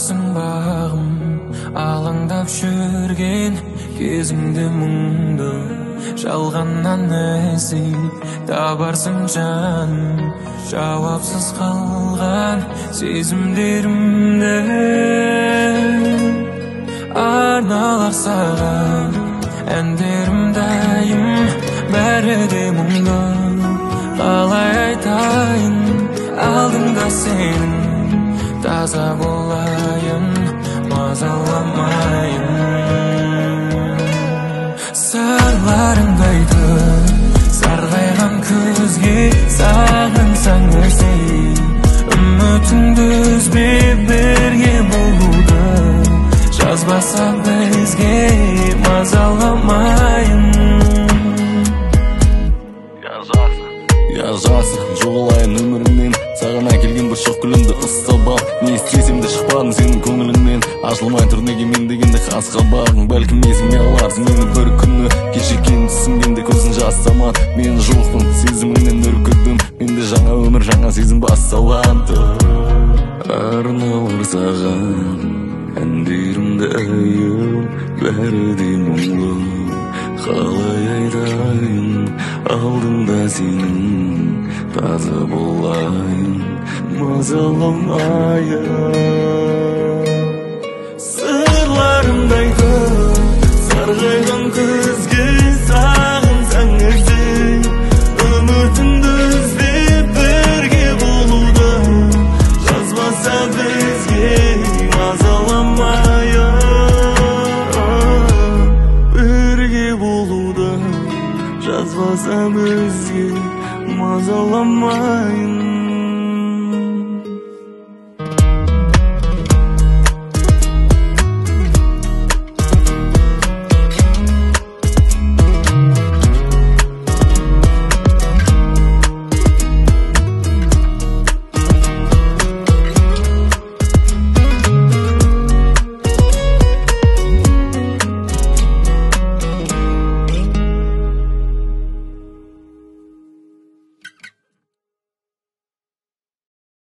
Табарсың бағым алаңдап жүрген кезіңде мұңды жалғаннан іздеп табарсың жаным жауапсыз қалған сезімдерімді арналар саған әндерім дайым бәрі де мұңды қалай айтайын алдыңда сенің таза болайын мазаламайын сырларыңды сарғайған көзге сағынсаң өзей үмітіңді үзбе бірге болуды жазбаса бізге мазаламайын Жазасың жоғалайын өмірімнен саған әкелген бір шоқ гүлімді ыстап ал не істесем де шықпадың сенің көңіліңнен ашылмай тұр неге мен дегенде қасқа бағың бәлкім есіңе аларсың мені бір күні кешіккен түсінгенде көзің жасамады мен жоқпын сезіміңнен үркітдім менде жаңа өмір жаңа сезім басталған арналар саған әндерімді әйел бәрі де мұңлы қалай айтайын алдыңда сенің таза болайын мазаламайын сырларымды айтып сарғайған көзге сағынсаң ертең үмітіңді үзбеп бірге болуды жазбаса бізге мазаламайын бірге болуды жазбаса бізге мазаламайын